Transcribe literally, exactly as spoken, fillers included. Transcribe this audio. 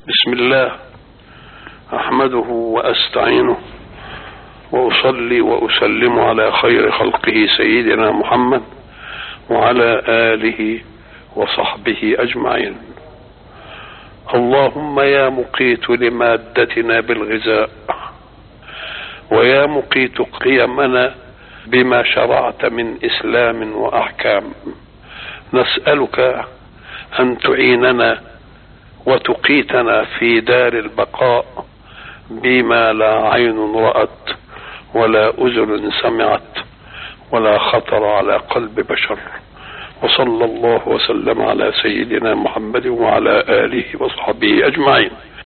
بسم الله أحمده وأستعينه وأصلي وأسلم على خير خلقه سيدنا محمد وعلى آله وصحبه أجمعين. اللهم يا مقيت لمادتنا بالغذاء ويا مقيت قيمنا بما شرعت من إسلام وأحكام، نسألك أن تعيننا وتقيتنا في دار البقاء بما لا عين رأت ولا أذن سمعت ولا خطر على قلب بشر. وصلى الله وسلم على سيدنا محمد وعلى آله وصحبه أجمعين.